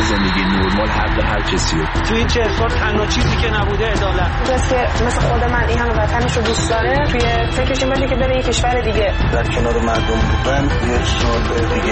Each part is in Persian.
زندگی نرمال حق هر کسیه. تو این 40 سال تنها چیزی که نبوده عدالت. کسی که مثل خود من این همه وطنش رو دوست داره توی فکرش این باشه که بره یه کشور دیگه در کنار مردم بودن یه سال دیگه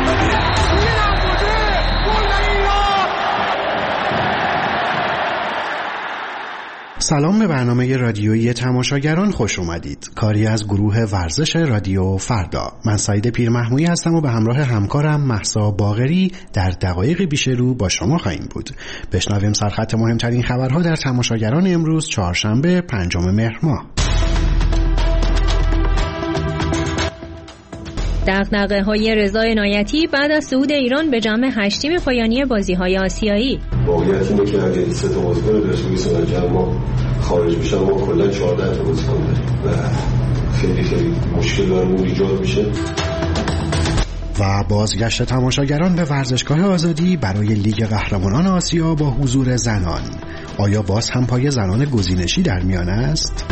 سلام به برنامه رادیویی تماشاگران خوش اومدید. کاری از گروه ورزش رادیو فردا. من سعید پیرمحمودی هستم و به همراه همکارم مهسا باقری در دقایق پیش رو با شما خواهیم بود. بشنویم سرخط مهمترین خبرها در تماشاگران امروز چهارشنبه 5 مهر ماه. دغدغه‌های رضا عنایتی بعد از صعود ایران به جمع 8 تیم پایانی بازی‌های آسیایی. واقعیت اینه که اگه 3 تا بازیکن پرسپولیس از ما خارج بشن ما کلا 14 تا بازیکن داریم و خیلی مشکل برامون ایجاد میشه. و بازگشت تماشاگران به ورزشگاه آزادی برای لیگ قهرمانان آسیا با حضور زنان. آیا باز هم پای زنان گزینشی در میان است؟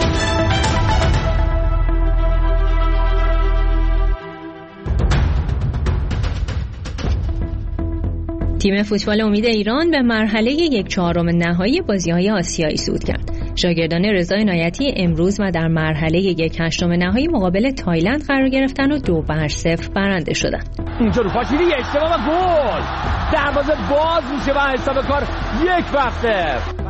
تیم فوتبال امید ایران به مرحله 1/4 نهایی بازی‌های آسیایی صعود کرد. شاگردان رضا عنایتی امروز و در مرحله 1/8 نهایی مقابل تایلند قرار گرفتن و 2-0 برنده شدند. اینجا رو پاشیدی اشتباه و گل. دروازه باز میشه و حساب کار 1-0.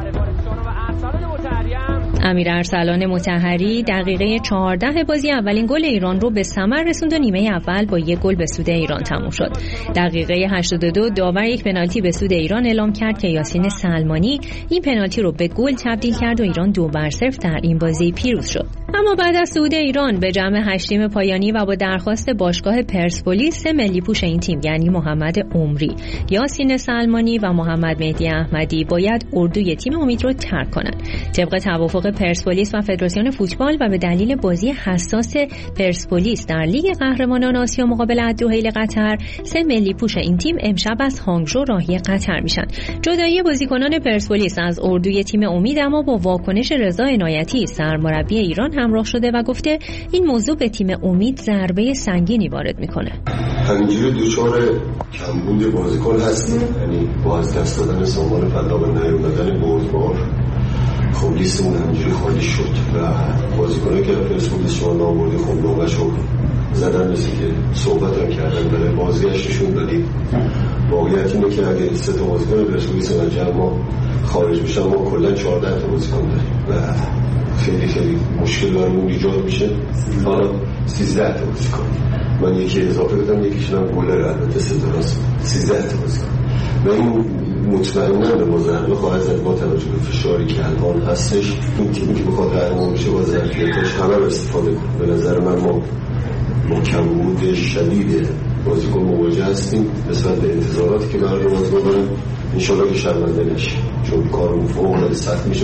امیر ارسلان مطهری دقیقه 14 بازی اولین گل ایران رو به ثمر رسوند و نیمه اول با 1 گل به سود ایران تموم شد. دقیقه 82 داور یک پنالتی به سود ایران اعلام کرد که یاسین سلمانی این پنالتی رو به گل تبدیل کرد و ایران 2-0 در این بازی پیروز شد. اما بعد از صعود ایران به جمع 8 تیم پایانی و با درخواست باشگاه پرسپولیس 3 ملی پوش این تیم یعنی محمد عمری، یاسین سلمانی و محمد مهدی احمدی باید اردوی تیم امید رو ترک کنند. طبق توافق پرسپولیس و فدراسیون فوتبال و به دلیل بازی حساس پرسپولیس در لیگ قهرمانان آسیا مقابل الدحیل قطر 3 ملی پوش این تیم امشب از هانگژو راهی قطر میشن. جدایی بازیکنان پرسپولیس از اردوی تیم امید اما با واکنش رضا عنایتی سرمربی ایران همراه شده و گفته این موضوع به تیم امید ضربه سنگینی وارد میکنه. همینجوری دوچار کمبود بازیکن هستیم، یعنی با از دست دادن سامان فدا به نیومدن بردبار خب لیستمون همینجوری خالی شد و بازیکنایی که پرسپولیس شما ناموردی خب نوبه‌شو زدن مثل که صحبت هم کردن برای بازگشتشون دادیم. واقعیت اینه که اگه 3 تا بازیکن پرسپولیس از ما خارج بشن ما کلا 14 تا بازیکن داریم و خیلی مشکل برامون ایجاد میشه. حالا 13 تا بازیکن، من یکی اضافه بدم یکیشون هم گلر، البته 3 تا راست 13 تا بازیکن و این مطمئناً به مزرعه خواهد زد با توجه به فشاری که الان هستش. این تیمی که بخواد قهرمان بشه با ظرفیتش همه رو استفاده کنه. به نظر من ما با کمبود شدید بازیکن مواجه هستیم نسبت به انتظاراتی که مردم از ما دارن. انشالله که شرمنده نشه چون کارمون فوق‌العاده سخت میشه.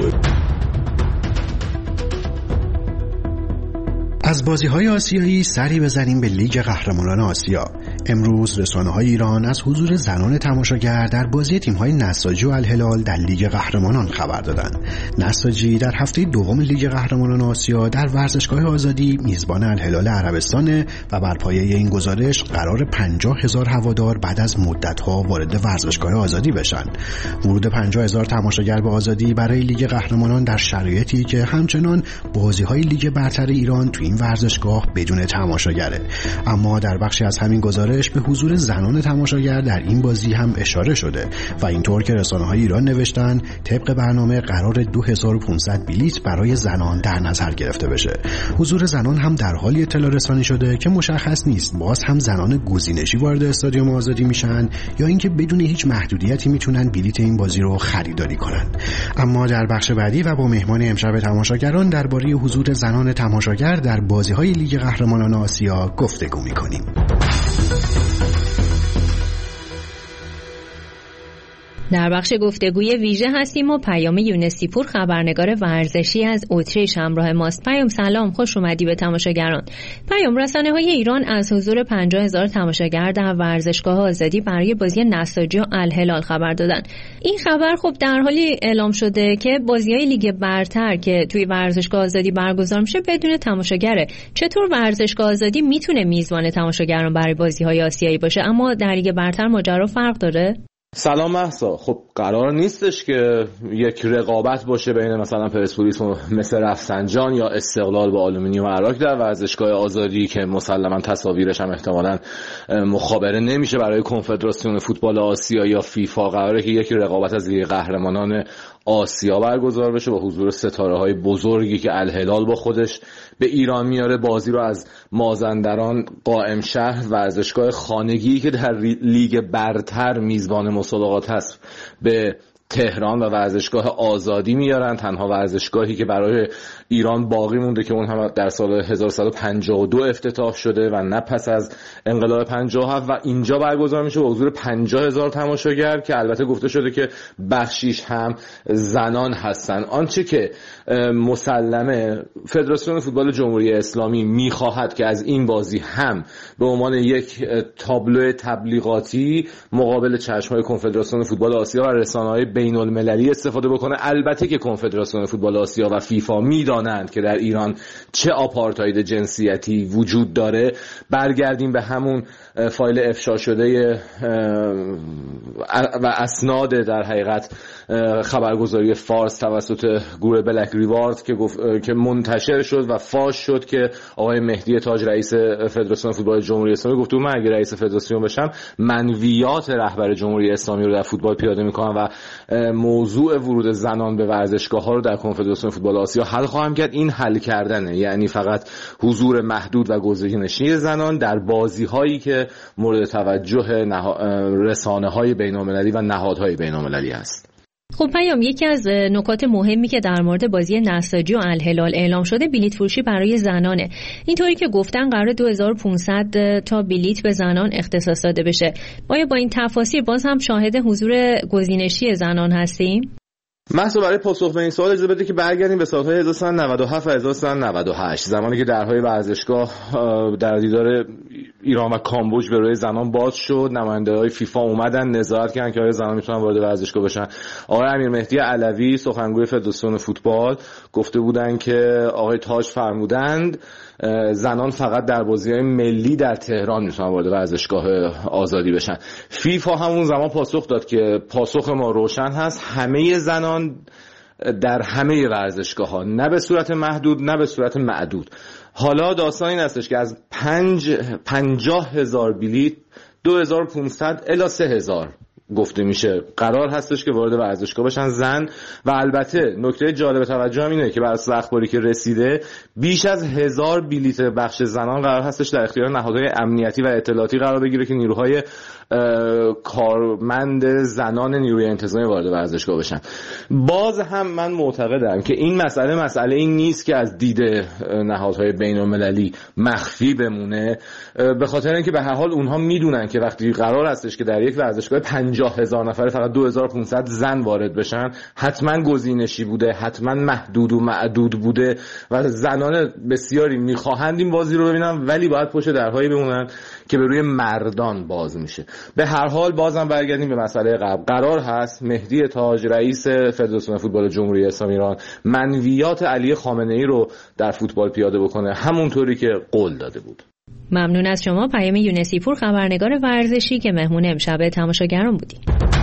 از بازی‌های آسیایی سری بزنیم به لیگ قهرمانان آسیا. امروز رسانه‌های ایران از حضور زنان تماشاگر در بازی تیم‌های نساجی و الهلال در لیگ قهرمانان خبر دادند. نساجی در هفته دوم لیگ قهرمانان آسیا در ورزشگاه آزادی میزبان الهلال عربستان و بر پایه این گزارش قرار 50,000 هوادار بعد از مدت‌ها وارد ورزشگاه آزادی بشن. ورود 50,000 تماشاگر به آزادی برای لیگ قهرمانان در شرایطی که همچنان بازی‌های لیگ برتر ایران تو این ورزشگاه بدون تماشاگره. اما در بخشی از همین گزارش به حضور زنان تماشاگر در این بازی هم اشاره شده و اینطور که رسانه‌های ایران نوشتن طبق برنامه قرار 2500 بلیت برای زنان در نظر گرفته بشه. حضور زنان هم در حالی اطلاع رسانی شده که مشخص نیست باز هم زنان گزینشی وارد استادیوم آزادی میشن یا اینکه بدون هیچ محدودیتی میتونن بلیت این بازی رو خریداری کنن. اما در بخش بعدی و با مهمان امشب تماشاگران درباره حضور زنان تماشاگر در بازی‌های لیگ قهرمانان آسیا گفتگو می‌کنیم. در بخش گفتگوی ویژه هستیم و پیام یونسی پور خبرنگار ورزشی از اتریش همراه ماست. پیام سلام، خوش اومدی به تماشاگران. پیام، رسانه‌های ایران از حضور 50,000 تماشاگر در ورزشگاه آزادی برای بازی نساجی و الهلال خبر دادن. این خبر خب در حالی اعلام شده که بازی‌های لیگ برتر که توی ورزشگاه آزادی برگزار میشه بدون تماشاگره. چطور ورزشگاه آزادی میتونه میزبان تماشاگران برای بازی‌های آسیایی باشه اما در لیگ برتر ماجرا فرق داره؟ سلام مهسا. خب قرار نیستش که یک رقابت باشه بین مثلا پرسپولیس و مثل رفسنجان یا استقلال با آلومینیوم عراق در ورزشگاه آزادی که مسلما تصاویرش هم احتمالاً مخابره نمیشه برای کنفدراسیون فوتبال آسیا یا فیفا. قراره که یک رقابت از لیگ قهرمانان آسیا برگزار بشه با حضور ستاره‌های بزرگی که الهلال با خودش به ایران میاره. بازی رو از مازندران قائم شهر، ورزشگاه خانگی که در لیگ برتر میزبان مسابقات هست، به تهران و ورزشگاه آزادی میارن. تنها ورزشگاهی که برای ایران باقی مونده که اون هم در سال 1152 افتتاح شده و نه پس از انقلاب 57 و اینجا برگزار میشه با حضور 50,000 تماشاگر که البته گفته شده که بخشیش هم زنان هستن. آنچه که مسلمه فدراسیون فوتبال جمهوری اسلامی میخواهد که از این بازی هم به عنوان یک تابلو تبلیغاتی مقابل چشم‌های کنفدراسیون فوتبال آسیا و رسانه‌های بین المللی استفاده بکنه. البته که کنفدراسیون فوتبال آسیا و فیفا میدانند که در ایران چه آپارتاید جنسیتی وجود داره. برگردیم به همون فایل افشا شده و اسناد در حقیقت خبرگزاری فارس توسط گروه بلک ریوارد که منتشر شد و فاش شد که آقای مهدی تاج رئیس فدراسیون فوتبال جمهوری اسلامی گفته من اگه رئیس فدراسیون بشم منویات رهبر جمهوری اسلامی رو در فوتبال پیاده میکنم و موضوع ورود زنان به ورزشگاه‌ها رو در کنفدراسیون فوتبال آسیا حل خواهم کرد. این حل کردنه، یعنی فقط حضور محدود و گزینشی زنان در بازی‌هایی که مورد توجه رسانه‌های بین‌المللی و نهادهای بین‌المللی است. خب پیام، یکی از نکات مهمی که در مورد بازی نساجی و الهلال اعلام شده بلیت فروشی برای زنانه. اینطوری که گفتن قرار 2500 تا بلیت به زنان اختصاص داده بشه. آیا با این تفاصیل باز هم شاهد حضور گزینشی زنان هستیم؟ محض برای پاسخ به این سوال اجازه بده که برگردیم به سالهای 1397 و 1398 زمانی که درهای ورزشگاه در دیدار ایران و کامبوج به روی زنان باز شد. نماینده‌های فیفا اومدن نظارت کردن که آیا زنان میتونن وارد ورزشگاه بشن. آقای امیر مهدی علوی سخنگوی فدراسیون فوتبال گفته بودن که آقای تاج فرمودند زنان فقط در بازی‌های ملی در تهران میتونن وارد ورزشگاه آزادی بشن. فیفا همون زمان پاسخ داد که پاسخ ما روشن هست، همه زنان در همه ورزشگاه‌ها، نه به صورت محدود نه به صورت معدود. حالا داستان این هستش که از 50,000 بلیت 2500 الی 3000 گفته میشه قرار هستش که وارد ورزشگاه بشن زن. و البته نکته جالب توجه هم اینه که بر اساس اخباری که رسیده بیش از 1000 بلیت بخش زنان قرار هستش در اختیار نهادهای امنیتی و اطلاعاتی قرار بگیره که نیروهای کارمند زنان نیروی انتظامی وارد ورزشگاه بشن. باز هم من معتقدم که این مسئله این نیست که از دید نهادهای بین‌المللی مخفی بمونه، به خاطر اینکه به هر حال اونها میدونن که وقتی قرار هستش که در یک ورزشگاه 50,000 نفره فقط 2500 زن وارد بشن، حتما گزینشی بوده، حتما محدود و معدود بوده و زنان بسیاری میخواهند این بازی رو ببینن، ولی باید پشت درهایی بمونن که به روی مردان باز میشه. به هر حال بازم برگردیم به مسئله قبل. قرار هست مهدی تاج رئیس فدراسیون فوتبال جمهوری اسلامی ایران منویات علی خامنه‌ای رو در فوتبال پیاده بکنه، همونطوری که قول داده بود. ممنون از شما پیام یونسی پور، خبرنگار ورزشی که مهمون امشب تماشاگران بودی.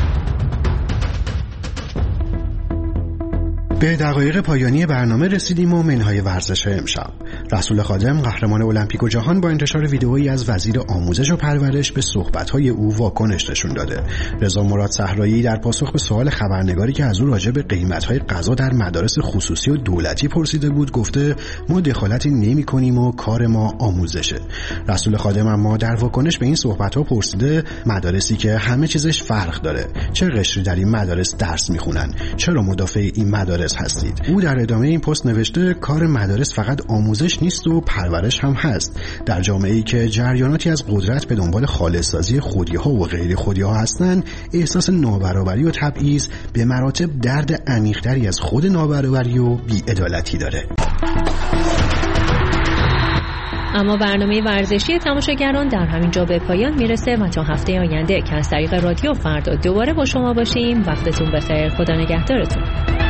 به دقایق پایانی برنامه رسیدیم و منهای ورزش امشب. رسول خادم قهرمان المپیک و جهان با انتشار ویدئویی از وزیر آموزش و پرورش به صحبت‌های او واکنش نشون داده. رضا مراد صحرایی در پاسخ به سوال خبرنگاری که از او راجع به قیمت‌های غذا در مدارس خصوصی و دولتی پرسیده بود گفته ما دخالتی نمی‌کنیم و کار ما آموزشه. رسول خادم اما در واکنش به این صحبت‌ها پرسیده مدارسی که همه چیزش فرق داره، چه قشری در این مدارس درس می‌خونن، چرا مدافع این مدارس هستید؟ او در ادامه این پست نوشته کار مدارس فقط آموزش نیست و پرورش هم هست. در جامعه‌ای که جریاناتی از قدرت به دنبال خالص‌سازی خودی‌ها و غیر خودی‌ها هستند، احساس نابرابری و تبعیض به مراتب درد عمیق‌تری از خود نابرابری و بی‌عدالتی داره. اما برنامه ورزشی تماشاگران در همین جا به پایان میرسه و تا هفته آینده که از طریق رادیو فردا دوباره با شما باشیم. وقتتون بخیر، خدا نگهدارتون.